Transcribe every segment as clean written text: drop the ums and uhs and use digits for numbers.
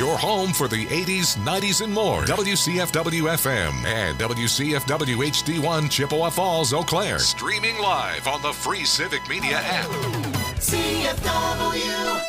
your home for the 80s, 90s, and more. WCFW-FM and WCFW HD1 Chippewa Falls, Eau Claire. Streaming live on the free Civic Media app. CFW.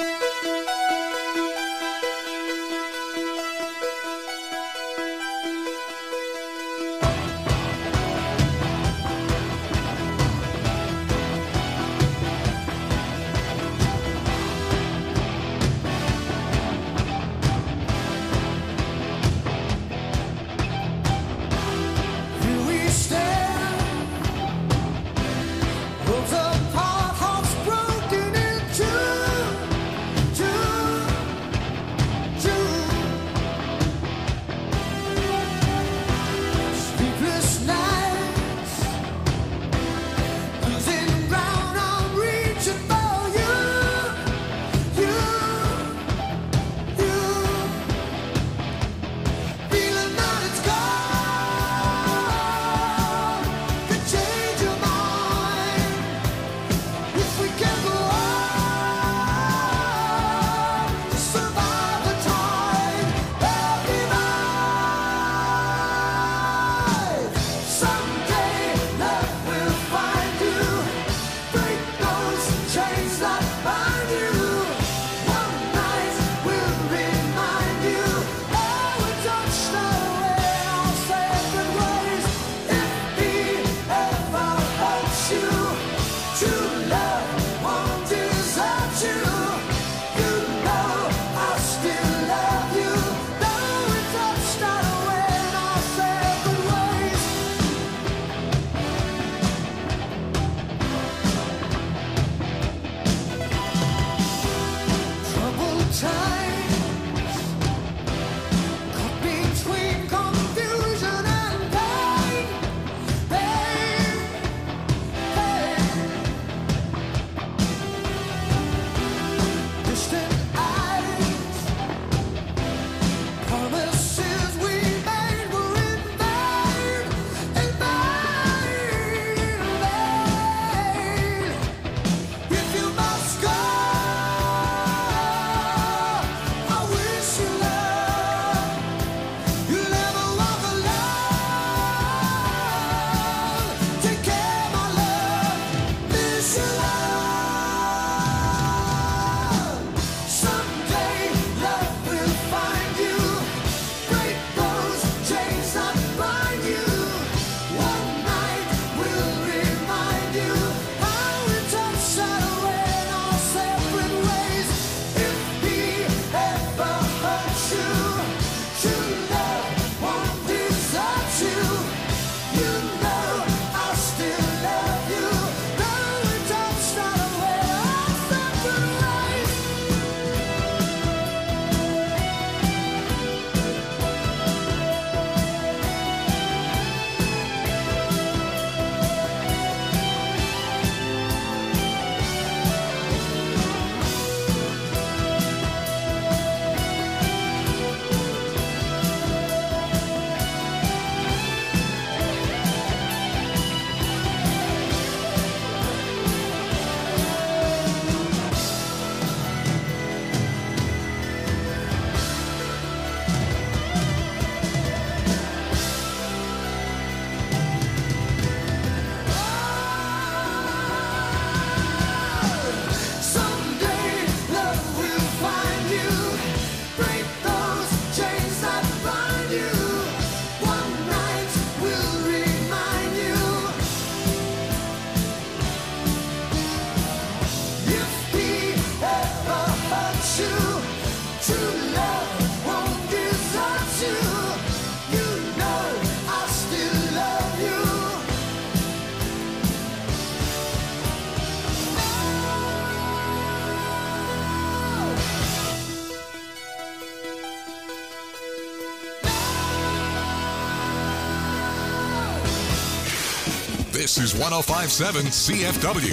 This is 105.7 CFW.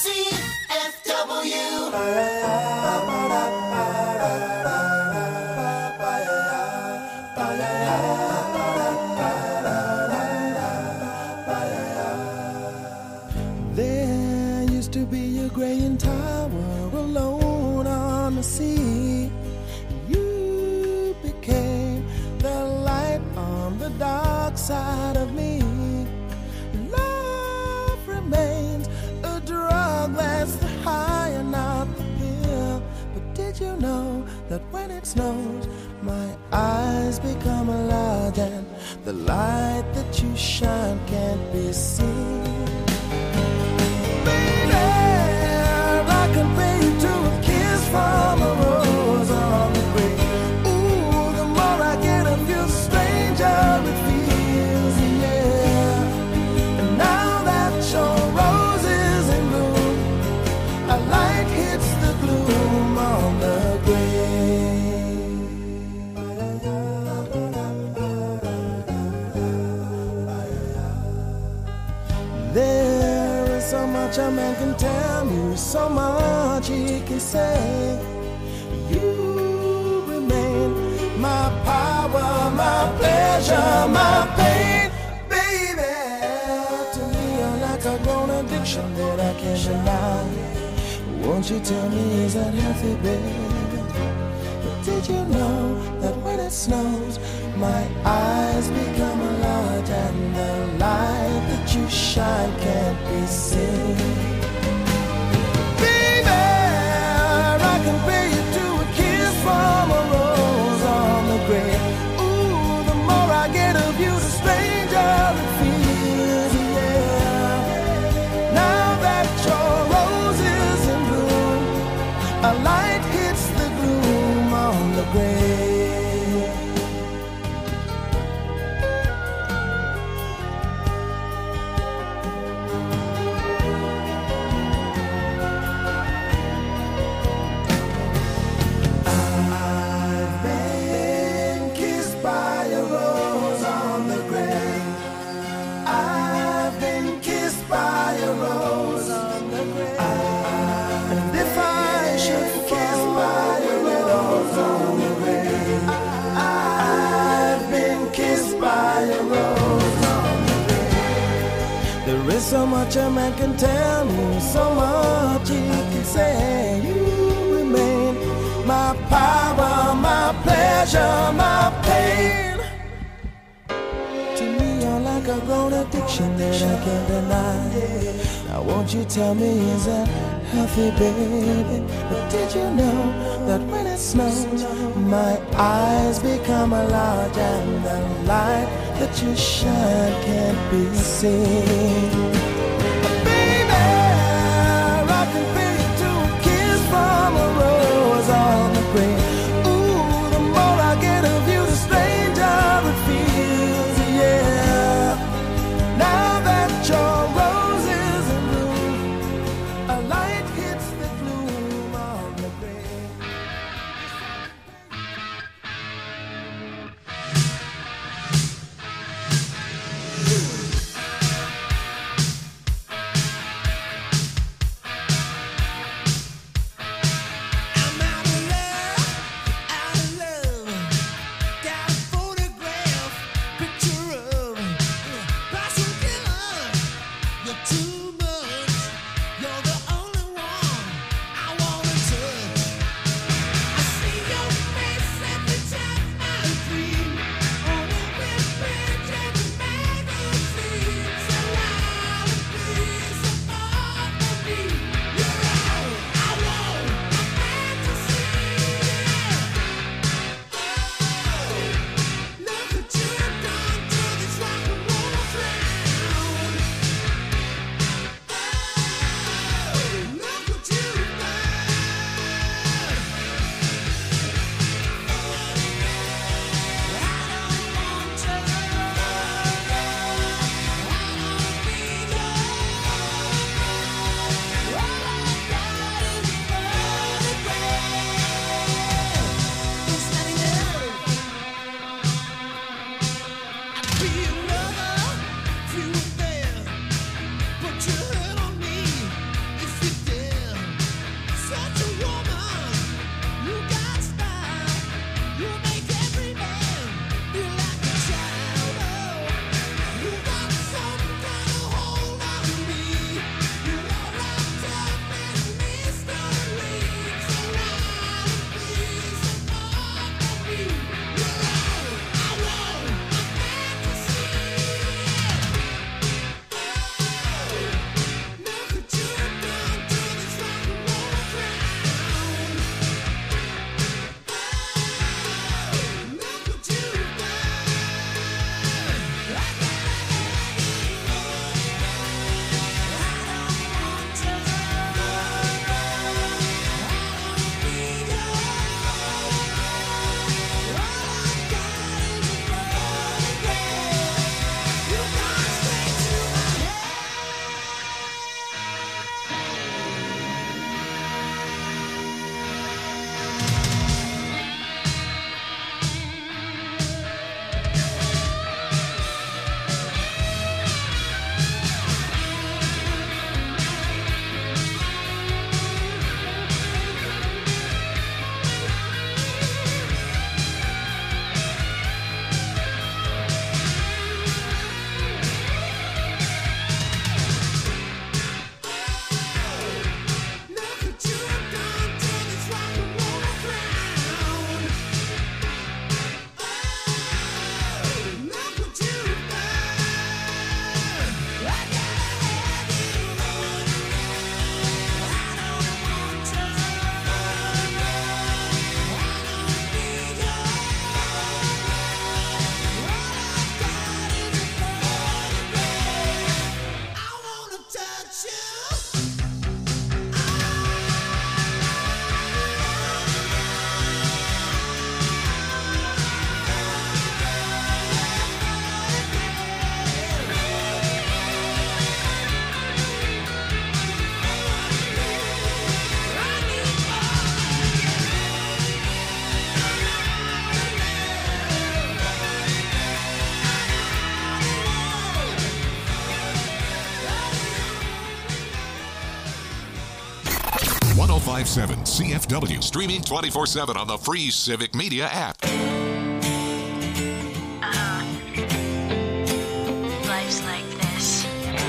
There used to be a graying tower alone on the sea. You became the light on the dark side of me. Love remains a drug that's the high and not the pill. But did you know that when it snows, my eyes become large and the light that you shine can't be seen? Baby, I compare you to a kiss from a rose on the grave. Ooh, the more I get of you, the stranger it feels, yeah. And now that your rose is in bloom, a light hits the gloom on the grave. There is so much a man can tell you, so much he can say. You remain my power, my pleasure, my pain, baby. To me, you're like a grown addiction that I can't deny. Won't you tell me, is that healthy, baby? But did you know that when it snows, my eyes become large and the light that you shine can't be seen? Baby, I compare you to a kiss from a rose on the grave. Ooh, the more I get of you, the stranger it feels, yeah. Now that your rose is in bloom, a light hits the gloom on the grave. There is so much a man can tell me, so much he can say. You remain my power, my pleasure, my pain. To me, you're like a grown addiction that I can't deny. Now won't you tell me, is that healthy, baby? But did you know that when it snows, my eyes become large and the light that you shine can't be seen? Baby, I compare you to a kiss from a rose on the grave. Ooh, the more I get of you, the stranger it feels, yeah. Now that your rose is in bloom, a light hits the gloom on the grave. I'm out of love. 1057 CFW. Streaming 24/7 on the free Civic Media app. Life's like this.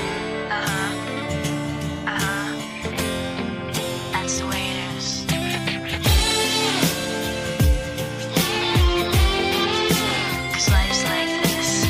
That's the way it is. 'Cause life's like this.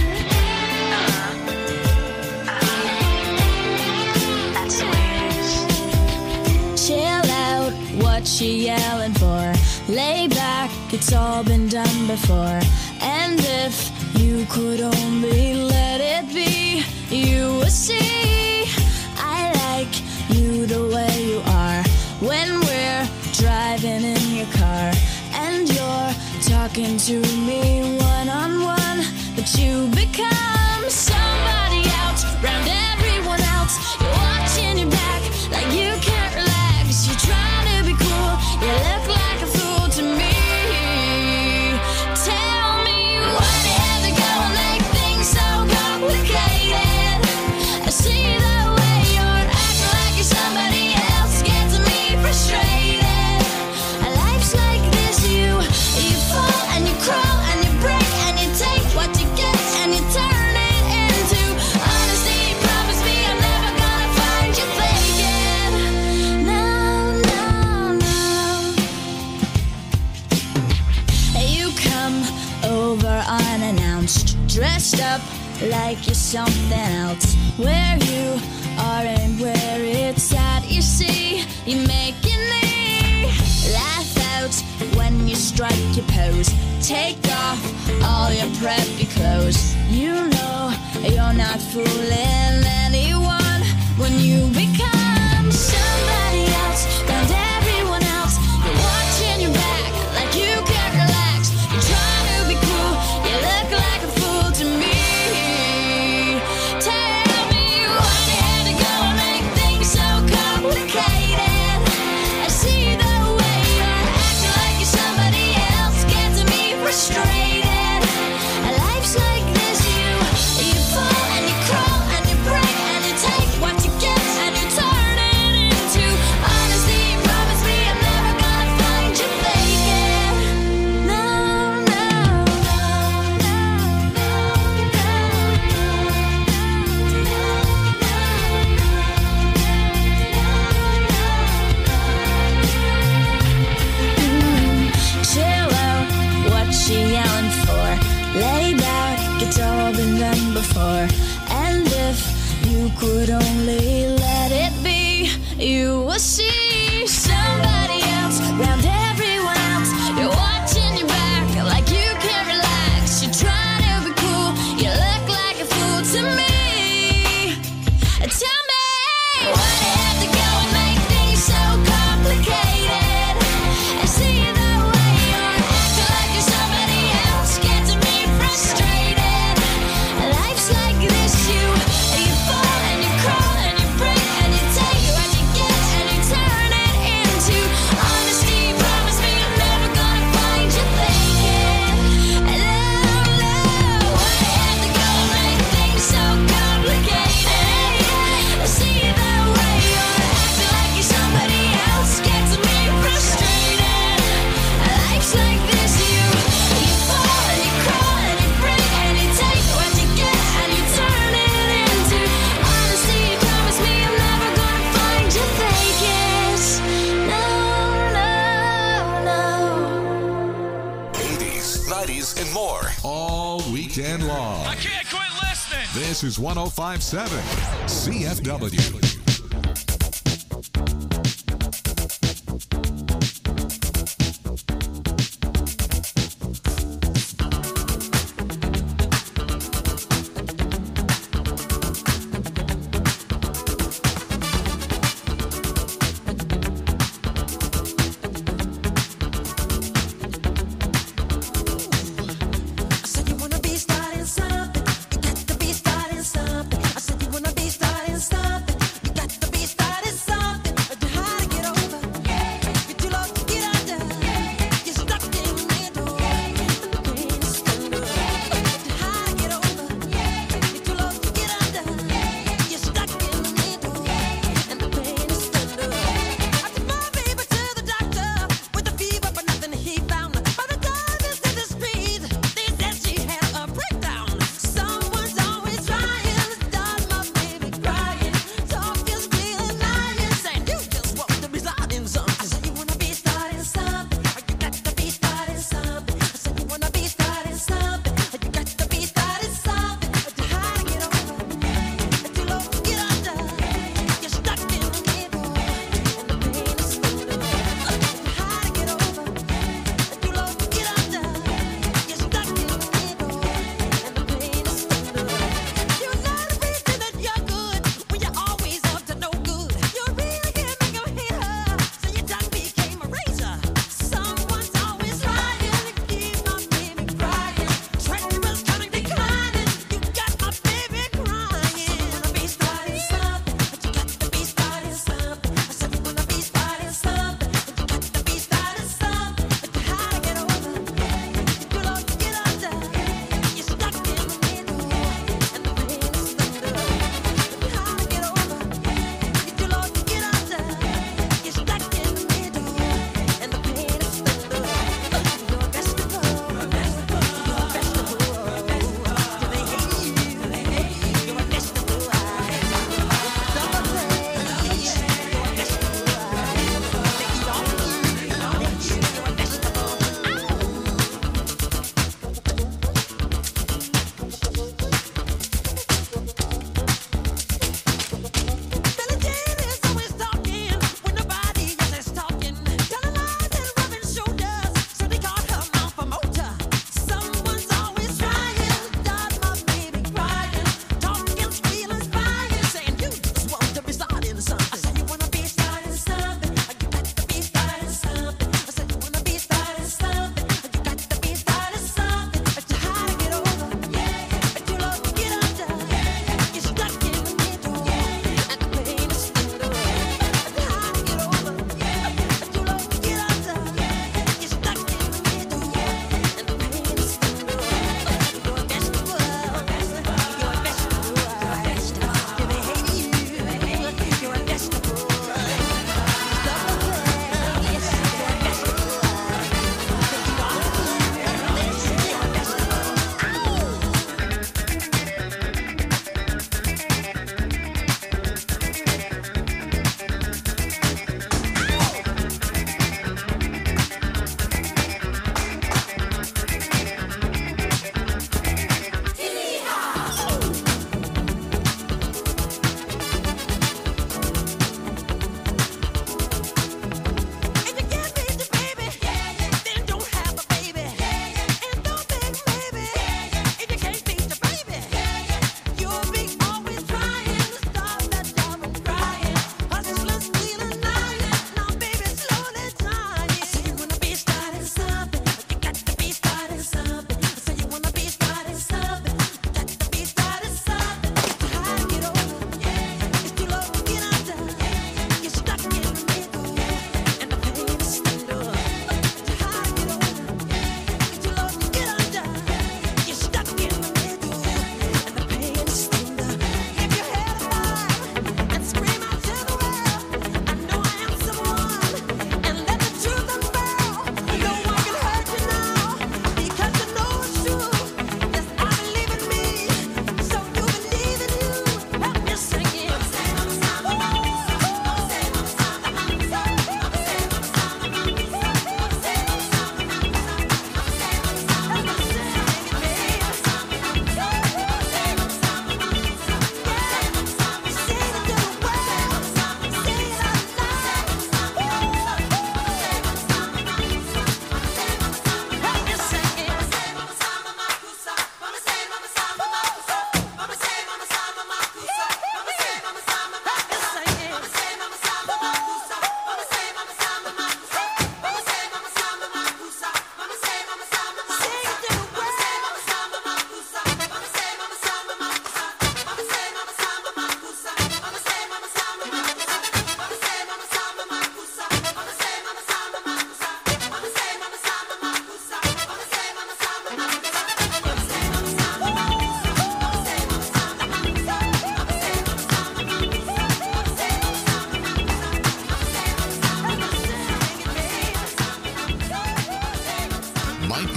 That's the way it is. Chill out, what you yelling for? Lay back, it's all been done before. And if you could only let it be, you would see I like you the way you are. When we're driving in your car and you're talking to me one-on-one, but you become somebody else, round everyone else. You're watching your back like you can't relax. You're trying to be cool, you look like a fool to me. Tell me why do you have to go and make things so complicated? I see the way you're acting like you're somebody else, gets me frustrated. Life's like this, you fall and you crawl and you break and you take what you get and you turn it into honesty. Promise me I'm never gonna find you faking. No, no, no. You come over unannounced, dressed up like you're something else. Where you are and where it's at, you see, you making me laugh out when you strike your pose. Take off all your preppy clothes. You know you're not fooling anyone when you become somebody else, and everyone else. You're watching your back like you can't relax. You're trying to be cool, you look like a fool to me. Tell me why you had to go and make things so complicated. I see the way you're acting like you're somebody else, gets me frustrated. Life's like this, you fall and you crawl and you break and you take what you get and you turn it into honesty. Promise me I'm never gonna find you faking. No, no, no, no, chill out, what you yelling for? Lay back, it's all been done before. And if you could only let it be, you will see somebody else, round everyone else. You're watching your back like you can't relax. You're trying to be cool, you look like a fool to me. Tell me why do you have to go and make things so complicated? I see the way you're acting like you're somebody else, gets me frustrated. Life's like this, you fall and you crawl and you break and you take what you get and you turn it into honesty. Promise me I'm never gonna find you faking. No, no, why do you have to go and make things so complicated? I see the way you're acting like you're somebody else, gets me frustrated. Life's like this, you fall and you crawl and you break and you take what you get and you turn it into honesty. Promise me I'm never gonna find you faking. No, no, no. 80s, 90s, and more. All weekend long. I can't quit listening. This is 1057 CFW. I said you wanna be starting something. You got to be starting something. I said you wanna be starting something. You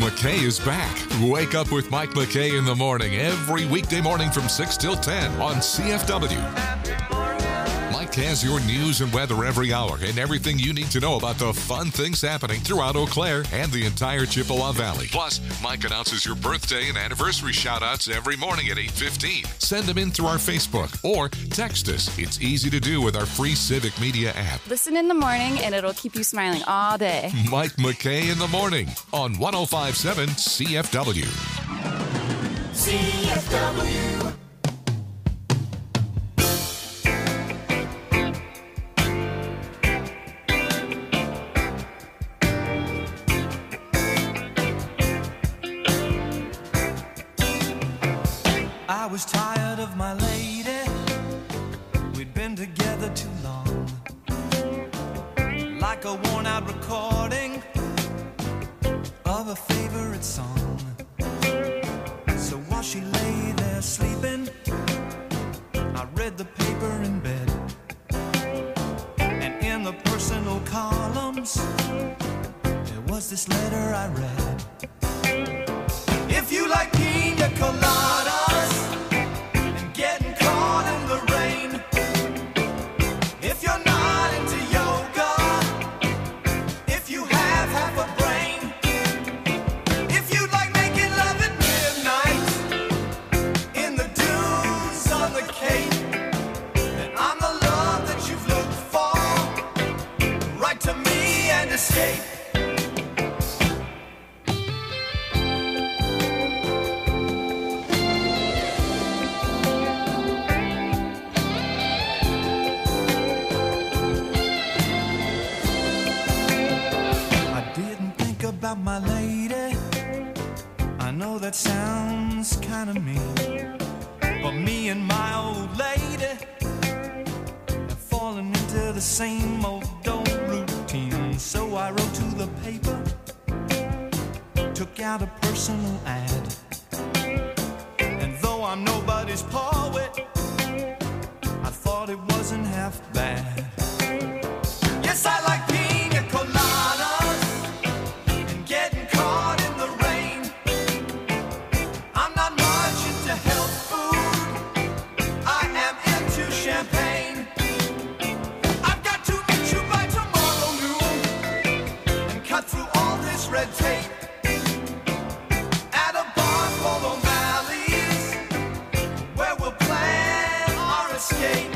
McKay is back. Wake up with Mike McKay in the morning every weekday morning from 6 till 10 on CFW. Mike has your news and weather every hour and everything you need to know about the fun things happening throughout Eau Claire and the entire Chippewa Valley. Plus, Mike announces your birthday and anniversary shout-outs every morning at 8:15. Send them in through our Facebook or text us. It's easy to do with our free Civic Media app. Listen in the morning and it'll keep you smiling all day. Mike McKay in the morning on 105.7 CFW. CFW. I was tired of my lady. We'd been together too long. Like a worn out recording of a favorite song. So while she lay there sleeping, I read the paper in bed. And in the personal columns, there was this letter I read. If you like pina coladas and getting caught in the rain, if you're not into yoga, if you have half a brain, if you like making love at midnight in the dunes on the Cape, then I'm the love that you've looked for. Write to me and escape. About my lady, I know that sounds kind of mean, but me and my old lady have fallen into the same old routine. So I wrote to the paper, took out a personal ad, and though I'm nobody's poet, I thought it wasn't half bad. Yes, I like pina coladas. Red tape at a bar called O'Malley's, where we'll plan our escape.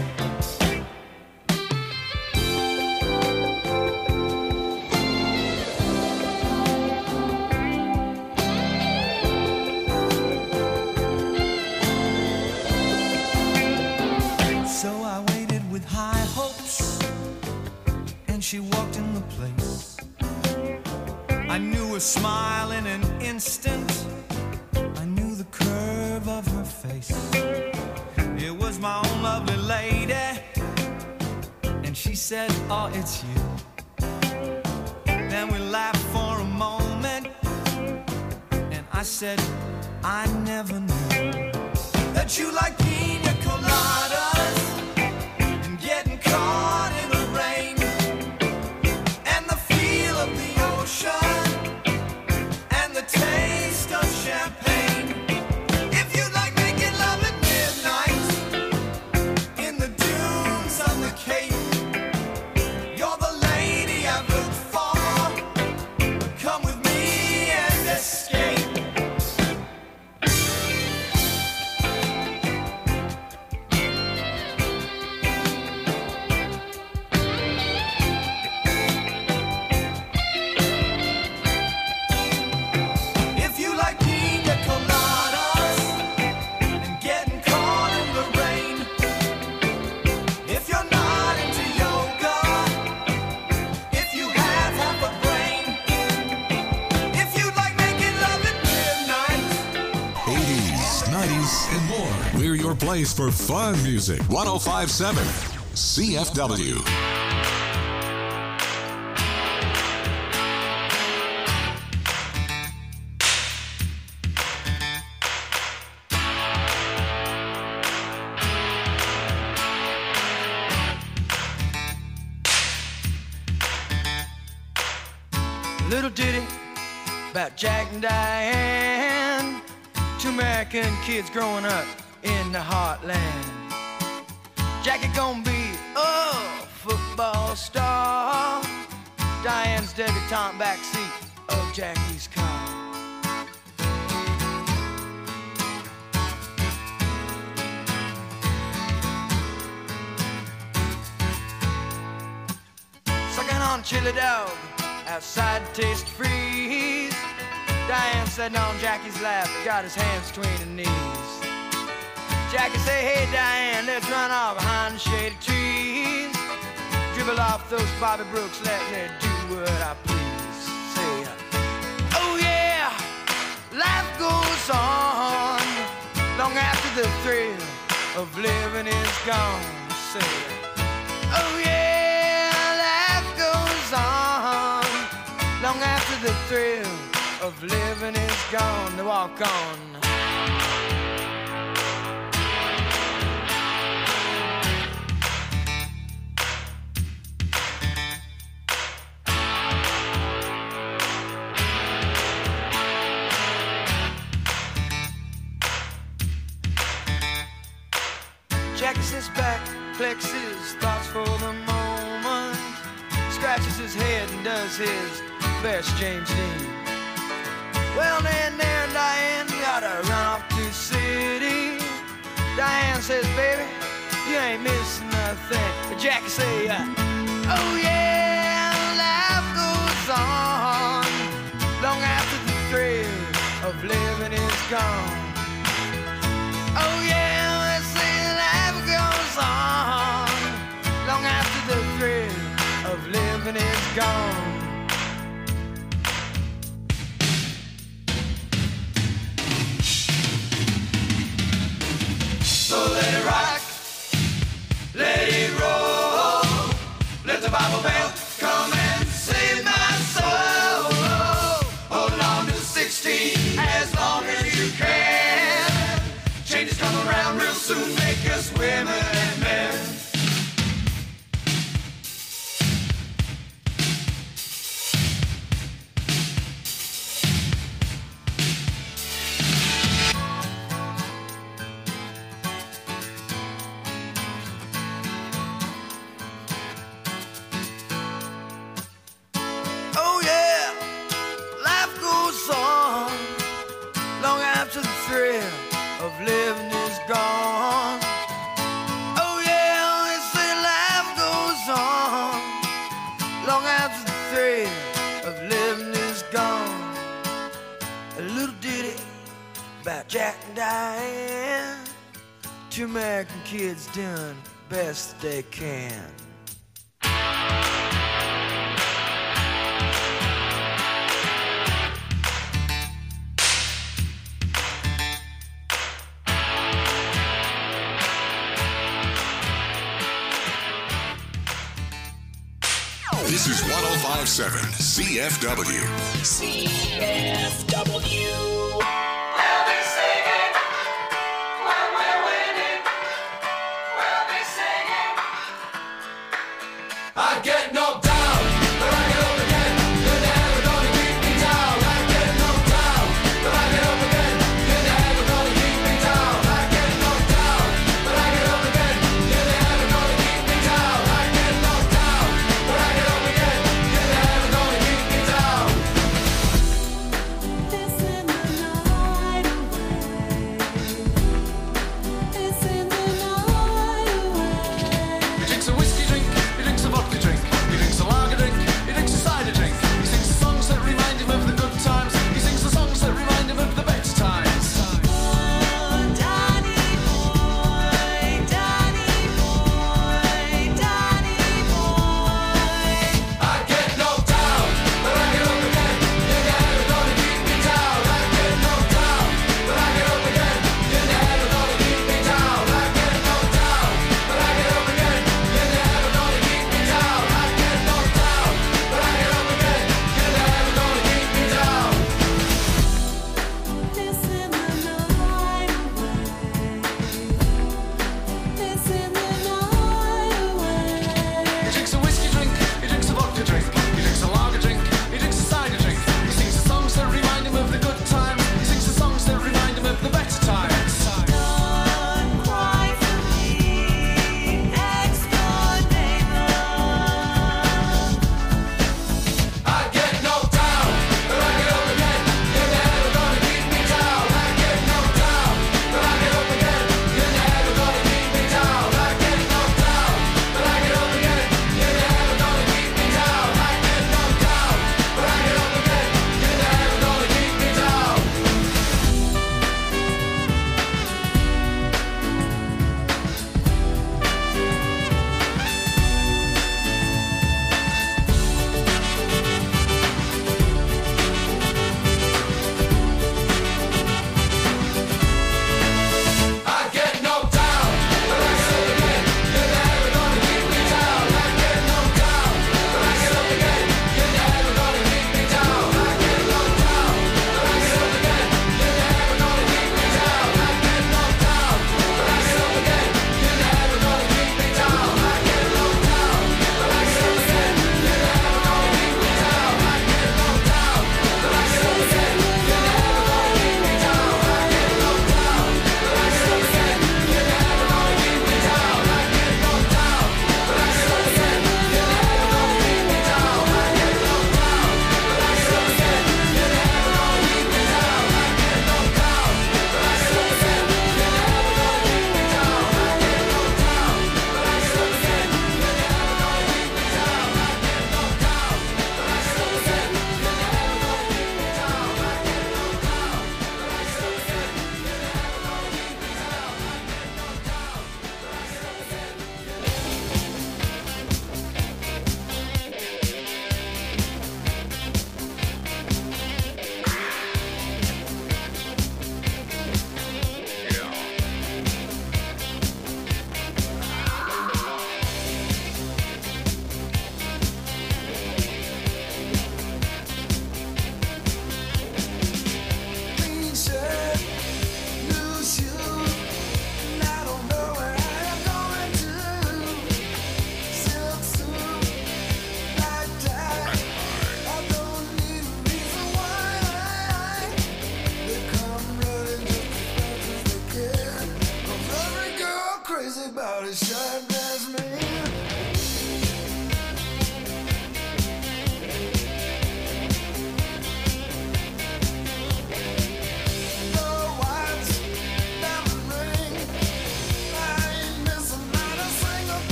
So I waited with high hopes, and she walked in the place. I knew her smile in an instant. I knew the curve of her face. It was my own lovely lady. And she said, oh, it's you. Then we laughed for a moment. And I said, I never knew that you like pina coladas and getting caught in the rain and the feel of the ocean. Taste of champagne. If you like making love at midnight in the dunes on the Cape, you're the lady I've looked for. Come with me and escape. We're your place for fun music. 105.7 CFW. Little ditty about Jack and Diane, two American kids growing up in the heartland. Jackie gonna be a football star, Diane's debutante backseat of Jackie's car. Sucking on chili dog outside Taste Freeze, Diane sitting on Jackie's lap, got his hands between her knees. Jackie say, hey Diane, let's run off behind the shady trees, dribble off those Bobby Brooks, let me do what I please. Say, oh yeah, life goes on long after the thrill of living is gone. Say, oh yeah, life goes on long after the thrill of living is gone. To walk on. Jackie sits back, collects his thoughts for the moment, scratches his head and does his best James Dean. Well, then there, Diane, gotta run off to the city. Diane says, baby, you ain't missing nothing. But Jackie say, oh yeah, life goes on long after the thrill of living is gone. Oh yeah, let's say life goes on long after the thrill of living is gone. So let it rock, let it roll, let the Bible belt come and save my soul. Hold on to 16 as long as you can. Changes come around real soon, make us women and men. Oh yeah, life goes on long after the thrill of living is gone. Oh yeah, they say life goes on long after the thrill of living is gone. A little ditty about Jack and Diane, two American kids doing best they can. This is 1057 CFW. CFW. We'll be singing when we're winning. We'll be singing. I get knocked down, but I get up again. You're never gonna keep me down. I get knocked down, but I get up again. You're never gonna keep me down. I get knocked down, but I get up again. You're never gonna keep me down. I get knocked down, but I get up again. You're never gonna keep me down. This in the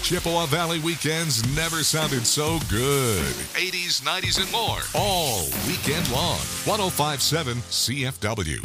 Chippewa Valley weekends never sounded so good. 80s, 90s, and more. All weekend long. 105.7 CFW.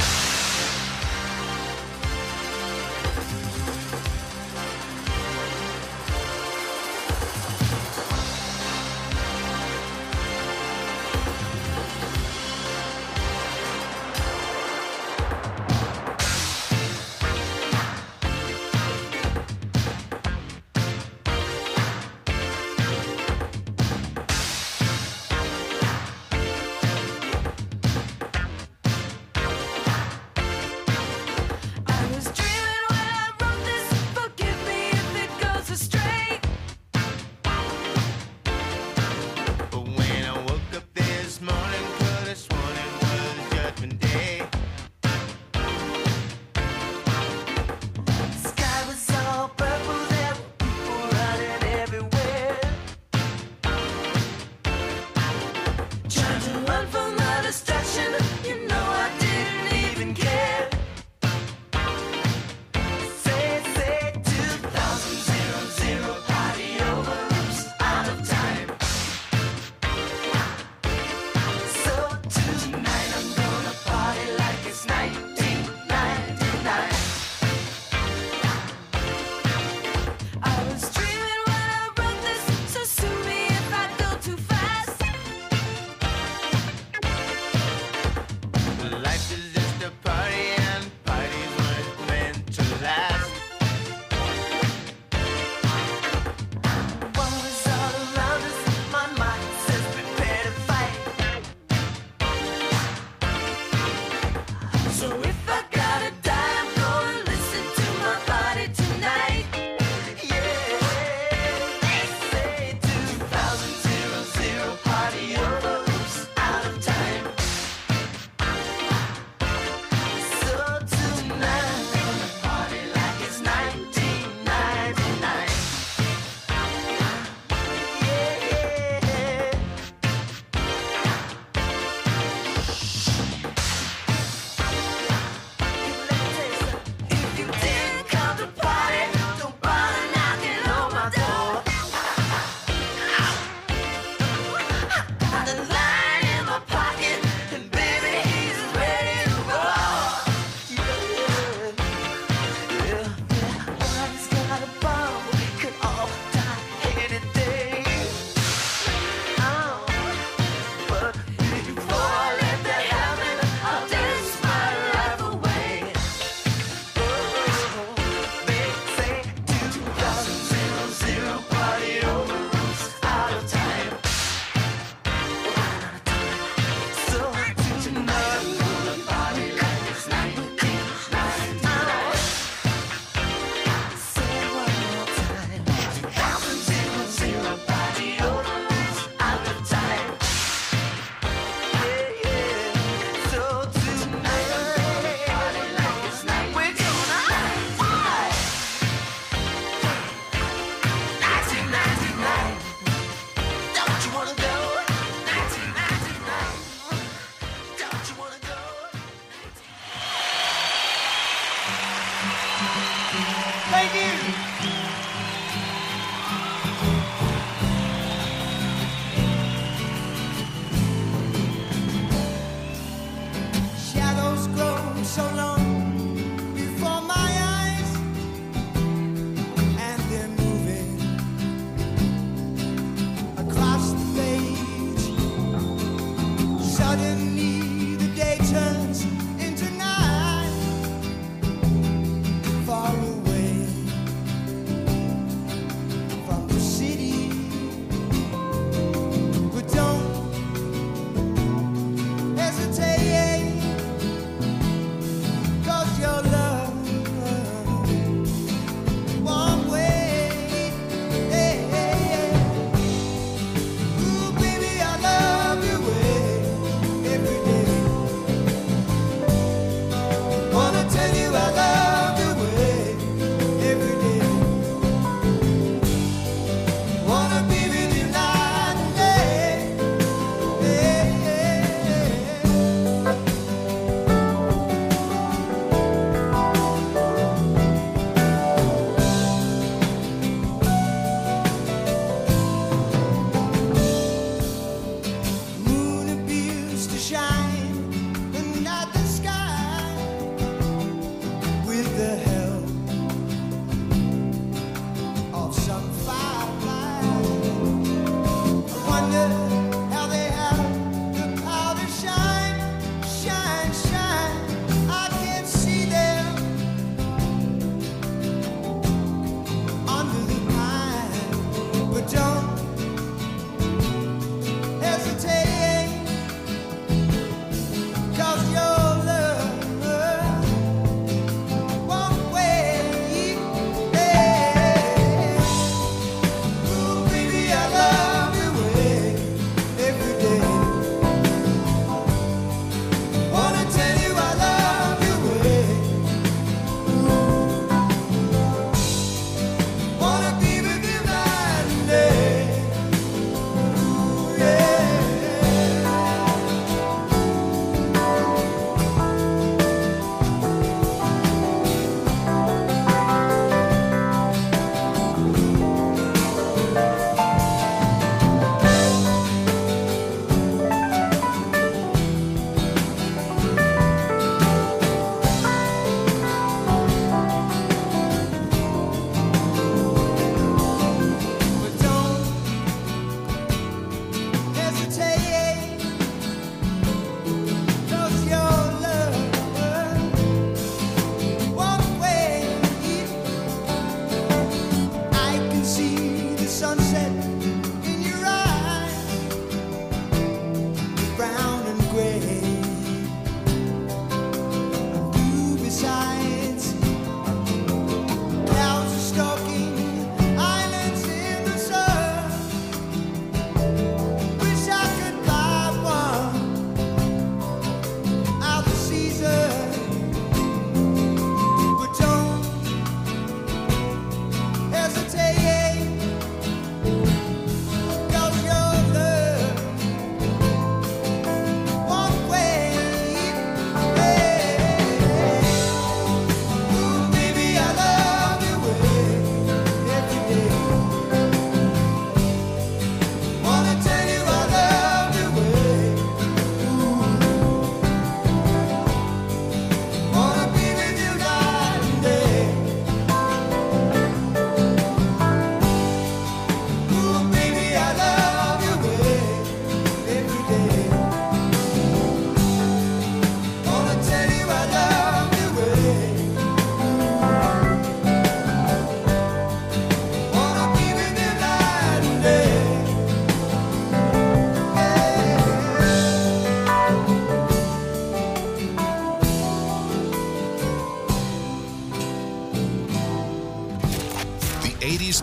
Every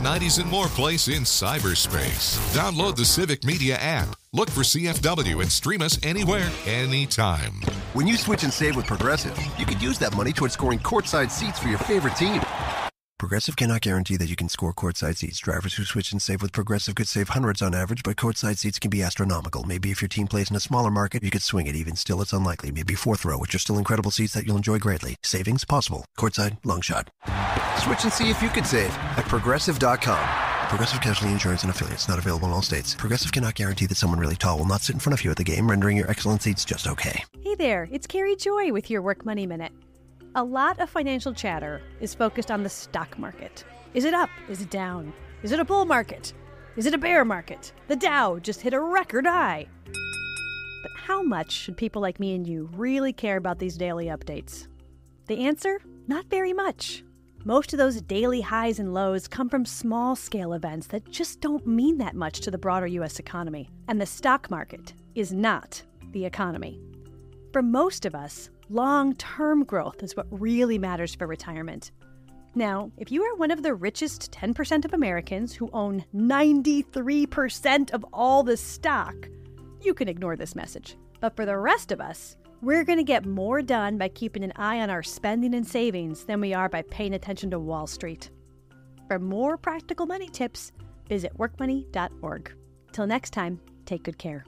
90s and more place in cyberspace. Download the Civic Media app. Look for CFW and stream us anywhere, anytime. When you switch and save with Progressive, you could use that money towards scoring courtside seats for your favorite team. Progressive cannot guarantee that you can score courtside seats. Drivers who switch and save with Progressive could save hundreds on average, but courtside seats can be astronomical. Maybe if your team plays in a smaller market, you could swing it. Even still, it's unlikely. Maybe fourth row, which are still incredible seats that you'll enjoy greatly. Savings possible. Courtside, long shot. Switch and see if you could save at Progressive.com. Progressive Casualty Insurance and Affiliates. Not available in all states. Progressive cannot guarantee that someone really tall will not sit in front of you at the game, rendering your excellent seats just okay. Hey there, it's Carrie Joy with your Work Money Minute. A lot of financial chatter is focused on the stock market. Is it up? Is it down? Is it a bull market? Is it a bear market? The Dow just hit a record high. But how much should people like me and you really care about these daily updates? The answer? Not very much. Most of those daily highs and lows come from small-scale events that just don't mean that much to the broader U.S. economy. And the stock market is not the economy. For most of us, long-term growth is what really matters for retirement. Now, if you are one of the richest 10% of Americans who own 93% of all the stock, you can ignore this message. But for the rest of us, we're going to get more done by keeping an eye on our spending and savings than we are by paying attention to Wall Street. For more practical money tips, visit workmoney.org. Till next time, take good care.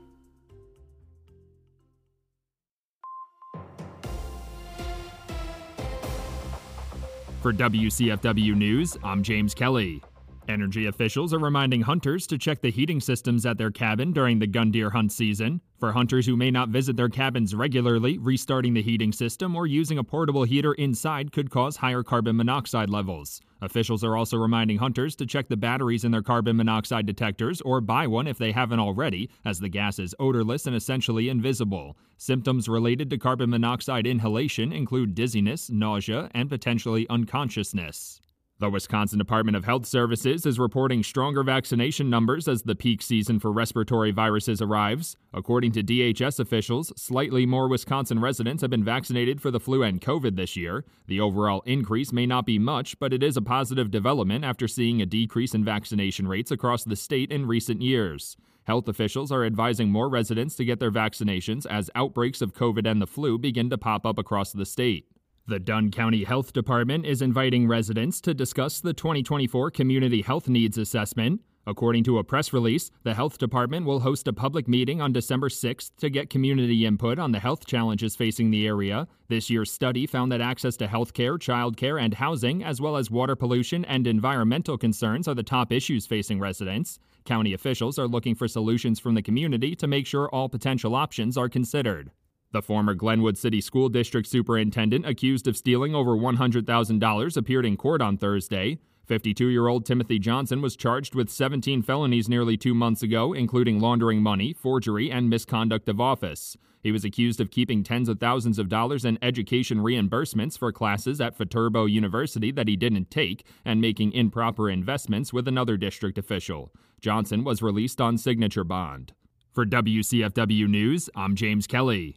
For WCFW News, I'm James Kelly. Energy officials are reminding hunters to check the heating systems at their cabin during the gun deer hunt season. For hunters who may not visit their cabins regularly, restarting the heating system or using a portable heater inside could cause higher carbon monoxide levels. Officials are also reminding hunters to check the batteries in their carbon monoxide detectors or buy one if they haven't already, as the gas is odorless and essentially invisible. Symptoms related to carbon monoxide inhalation include dizziness, nausea, and potentially unconsciousness. The Wisconsin Department of Health Services is reporting stronger vaccination numbers as the peak season for respiratory viruses arrives. According to DHS officials, slightly more Wisconsin residents have been vaccinated for the flu and COVID this year. The overall increase may not be much, but it is a positive development after seeing a decrease in vaccination rates across the state in recent years. Health officials are advising more residents to get their vaccinations as outbreaks of COVID and the flu begin to pop up across the state. The Dunn County Health Department is inviting residents to discuss the 2024 Community Health Needs Assessment. According to a press release, the health department will host a public meeting on December 6th to get community input on the health challenges facing the area. This year's study found that access to health care, child care, and housing, as well as water pollution and environmental concerns, are the top issues facing residents. County officials are looking for solutions from the community to make sure all potential options are considered. The former Glenwood City School District superintendent accused of stealing over $100,000 appeared in court on Thursday. 52-year-old Timothy Johnson was charged with 17 felonies nearly 2 months ago, including laundering money, forgery, and misconduct of office. He was accused of keeping tens of thousands of dollars in education reimbursements for classes at Viterbo University that he didn't take and making improper investments with another district official. Johnson was released on signature bond. For WCFW News, I'm James Kelly.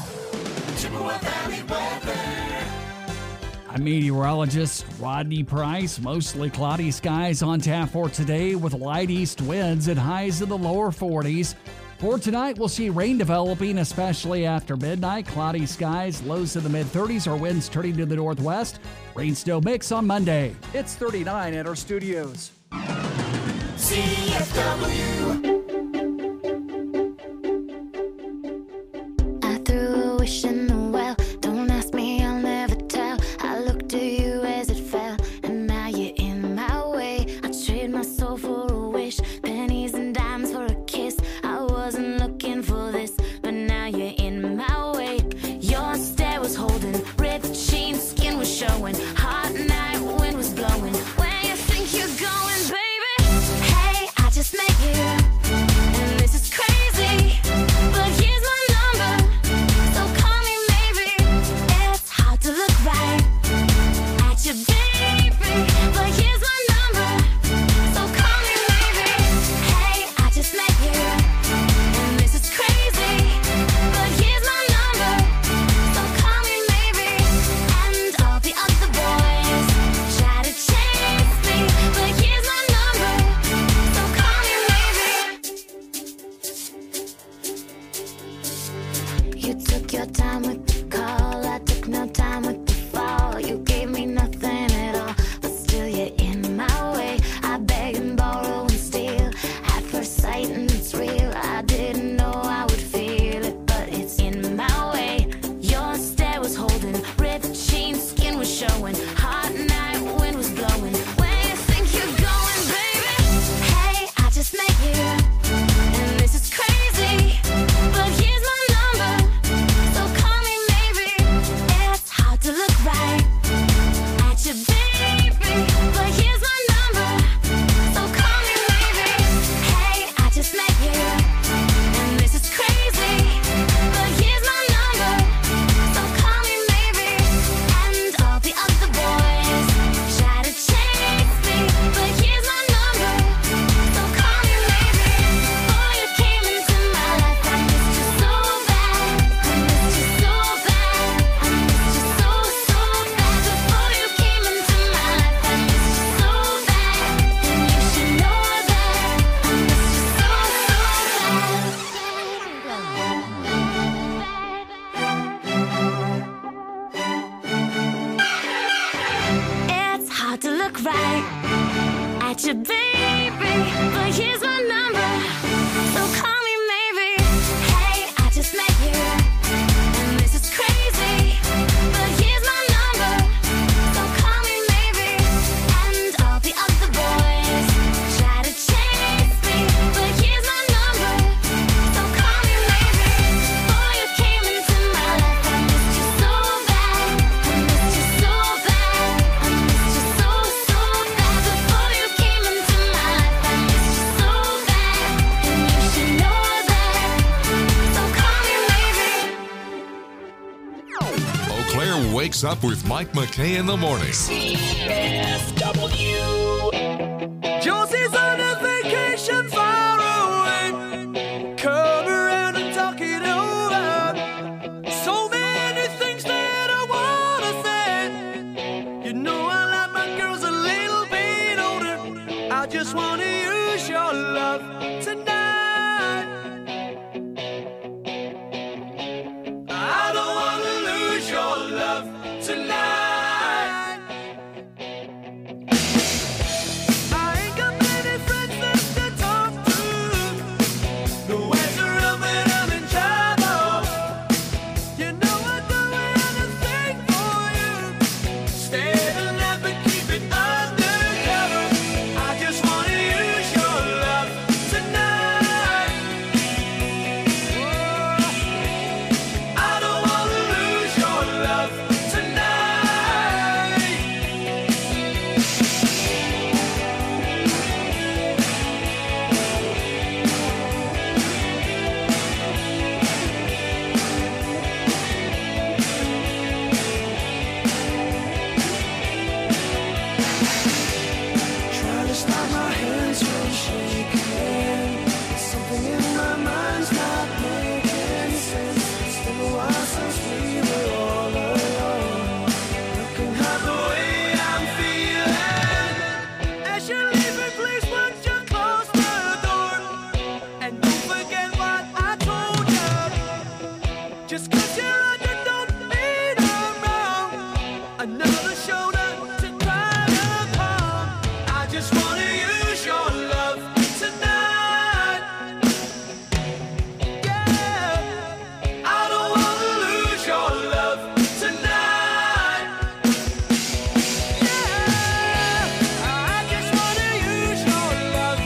I'm meteorologist Rodney Price. Mostly cloudy skies on tap for today with light east winds and highs in the lower 40s. For tonight, we'll see rain developing, especially after midnight. Cloudy skies, lows in the mid-30s, or winds turning to the northwest. Rain still mix on Monday. It's 39 at our studios. CFW. I threw a wish in the well. Don't ask me, I'll never tell. I looked to you as it fell, and now you're in my way. I trade my soul for a wish, pennies and dimes for a kiss. I wasn't looking for this, but now you're in my way. Your stare was holding, red sheen, skin was showing. Hot night, wind was blowing. Where you think you're going, baby? Hey, I just met you. your time with the call. I took no time with the fall. You gave me nothing at all, but still you're in my way. I beg and borrow and steal at first sight, and it's real. I didn't know I would feel it, but it's in my way. Your stare was holding, ripped jeans, skin was showing. Hot night, wind was blowing. Where you think you're going, baby? Hey, I just met you, and this is crazy, but here's my number, so call me maybe. It's hard to look right at you, baby, but here's my number, so call me maybe. Hey, I just met you, and this is crazy, but here's my number, so call me maybe. And all the other boys try to chase me, but here's my number, so call me maybe. Before you came into my life, I missed you so bad. I missed you so bad. I missed you so, so bad. Before you came into my life, I missed you so bad. And you should know that I missed you so, bad. It's hard to look right at you, baby, but here's my number, so call me maybe. Hey, I just met you, and this is crazy, but here's my number, so call me maybe. And all the other boys try to chase me, but here's my number, so call me maybe. Before you came into my life, I missed you so bad. I missed you so bad. I missed you so, so bad. Before you came into my life, I missed you so bad. And you should know that, so call me maybe. Eau Claire wakes up with Mike McKay in the morning. CFW. Josie's on a vacation far away. Come around and talk it over. So many things that I wanna say. You know I like my girls a little bit older. I just wanna use your love tonight. I don't wanna lose your love tonight. I ain't got many friends left to talk to. Nowhere to run when I'm in trouble. You know I'd do anything for you. Stay alive but keep it undercover. I just wanna use your love tonight. I don't wanna lose your love tonight. Trying to stop my hands from shaking. Something in my mind's not making sense. It's been a while since we were all alone. Looking at the way I'm feeling. As you're leaving, please would you close the door? And don't forget what I told you. Just 'cause you're under don't mean I'm wrong. Another shoulder to cry upon. I just wanna use your love tonight. Yeah, I don't wanna lose your love tonight. Yeah, I just wanna use your love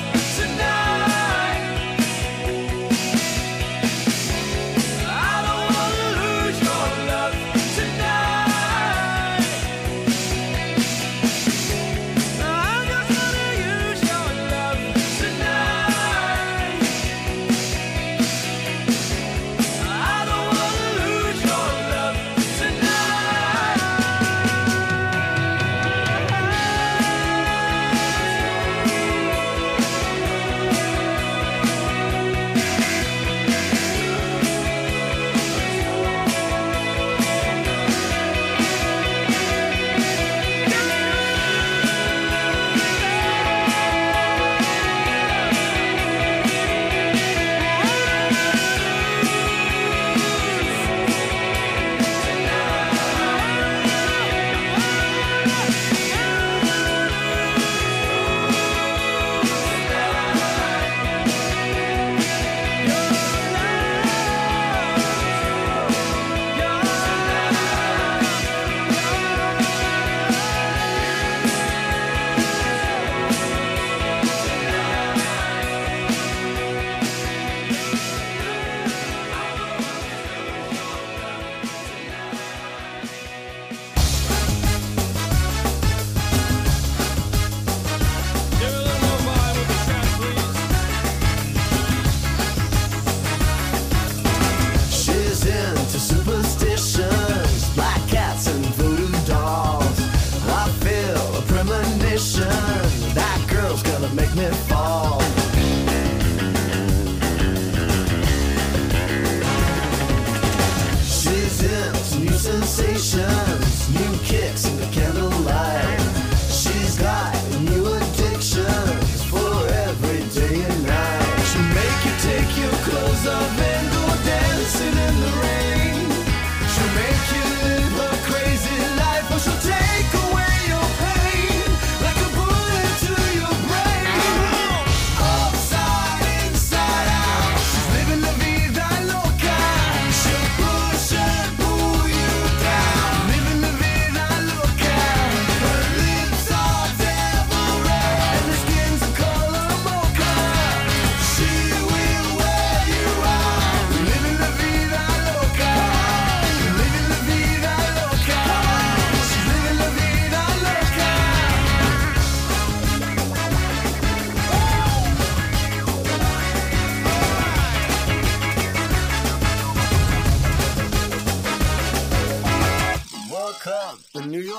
tonight. I don't wanna lose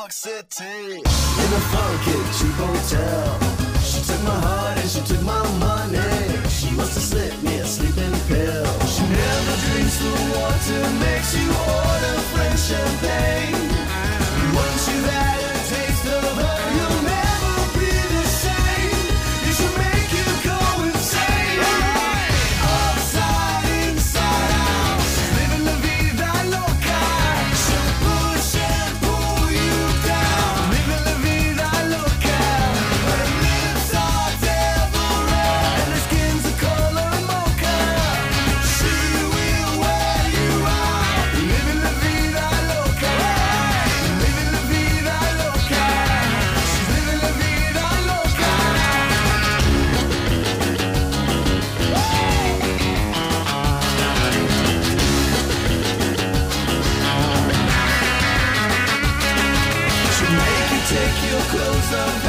York City. In a funky cheap hotel. She took my heart and she took my money. She must have slipped me a sleeping pill. She never drinks the water, makes you order French champagne. Once you've had a taste of her, you'll never be the same. You should make you go insane. Upside, inside out, she's living la vida loca. She'll push and pull you down, living la vida loca. Her lips are devil red and her skin's a color mocha. She will wear you out, living la vida loca. Living la vida loca. She's living la vida loca. She'll make you take your clothes off